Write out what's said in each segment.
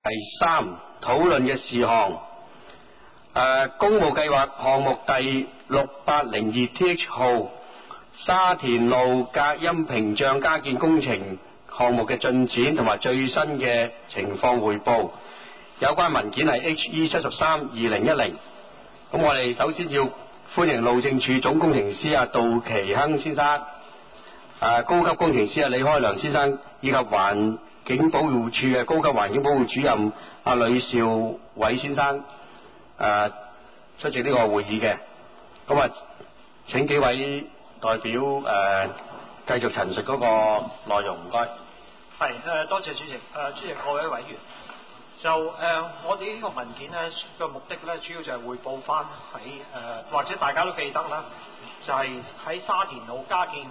3討論嘅事項，工務計劃項目第6802 TH 號沙田路隔音屏障加建工程項目嘅進展同埋最新嘅情況匯報。有關文件係 HE 73/2010。咁我哋首先要歡迎路政署總工程師杜其亨先生，高級工程師李開良先生，以及環境保護署嘅高級環境保護主任呂兆偉先生出席呢個會議嘅。咁請幾位代表繼續陳述嗰個內容，唔該。 係多謝主席。主席各位委員，就我哋呢個文件咧嘅目的咧，主要就係匯報翻喺或者大家都記得啦，就係喺沙田路加建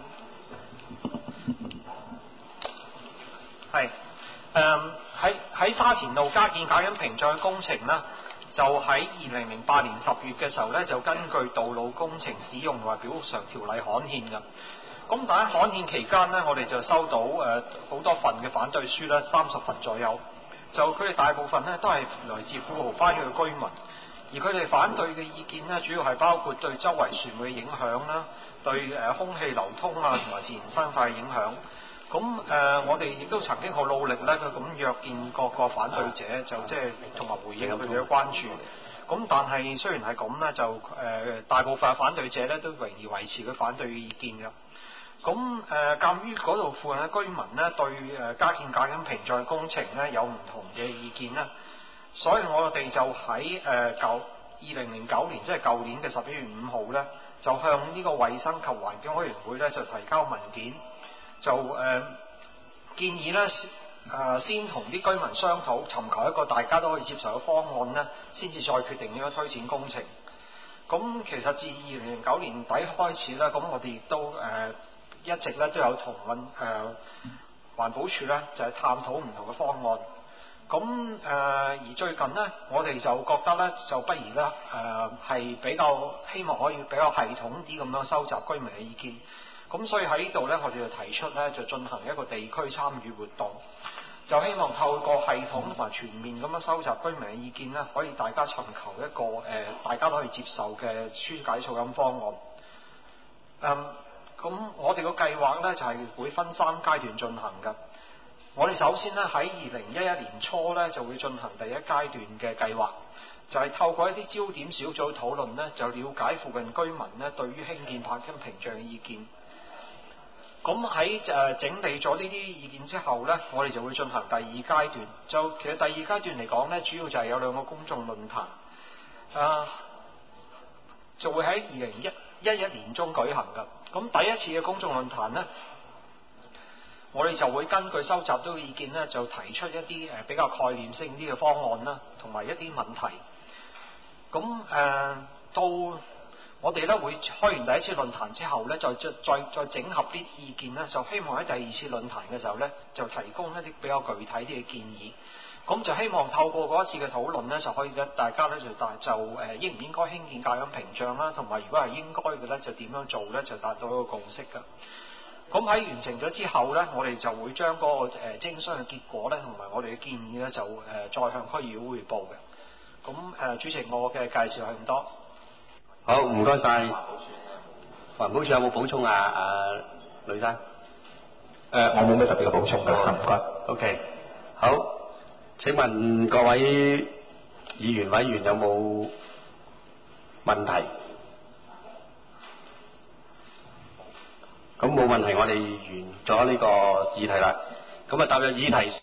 喺沙田路加建隔音屏障嘅工程呢，就喺2008年10月嘅時候呢，就根據《道路工程使用同埋表償條例》刊憲嘅。咁但喺刊憲期間呢，我哋就收到好多份嘅反對書啦，30份左右。就佢哋大部分呢都係來自富豪花園嘅居民，而佢哋反對嘅意見呢，主要係包括對周圍船嘅影響啦，對空氣流通同埋自然生態嘅影響。咁我哋亦都曾經好努力咧，咁約見各個反對者，就即係同埋回應佢哋嘅關注。咁但係雖然係咁呢，就大部分反對者咧都仍然維持佢反對嘅意見嘅。咁鑑於嗰度附近嘅居民呢，對加建隔音屏障工程呢有唔同嘅意見呢，所以我哋就喺2009年，即係舊年嘅11月5號呢，就向呢個衛生及環境委員會呢就提交文件，就建議呢先同啲居民商討，尋求一個大家都可以接受嘅方案呢，先至再決定點樣推展工程。咁其實自2009年底開始呢，咁我哋亦都一直咧都有同環保署咧就係探討唔同嘅方案。咁而最近呢，我哋就覺得咧就不如咧係比較希望可以比較系統啲咁樣收集居民嘅意見。咁所以喺呢度咧，我哋就提出咧就進行一個地區參與活動，就希望透過系統同埋全面咁樣收集居民嘅意見咧，可以大家尋求一個大家都可以接受嘅紓解噪音方案。咁我哋個計劃呢，就係會分3階段進行嘅。我哋首先呢，喺2011年初呢，就會進行第一階段嘅計劃，就係透過一啲焦點小組討論呢，就了解附近居民呢對於興建隔音屏障嘅意見。咁喺整理咗呢啲意見之後呢，我哋就會進行第二階段。就其實第二階段嚟講呢，主要就係有2個公眾論壇，就會喺2011年中舉行嘅。咁第一次嘅公眾論壇呢，我哋就會根據收集到嘅意見呢，就提出一啲比較概念性啲嘅方案啦，同埋一啲問題。咁到我哋呢會開完第一次論壇之後呢，再整合啲意見呢，就希望喺第二次論壇嘅時候呢，就提供一啲比較具體啲嘅建議。咁就希望透過嗰一次嘅討論呢，就可以大家呢就應唔應該興建隔音屏障啦，同埋如果係應該嘅呢，就點樣做呢，就達到一個共識㗎。咁喺完成咗之後呢，我哋就會將嗰個徵詢嘅結果呢，同埋我哋嘅建議呢，就再向區議會匯報嘅。咁主席，我嘅介紹係咁多。 好，唔該晒。環保署有冇補充呂生？ 我冇咩特別嘅補充㗎，唔該。 OK， 好。請問各位議員委員有冇問題？咁冇問題，我哋完咗呢個議題啦。咁踏入議題。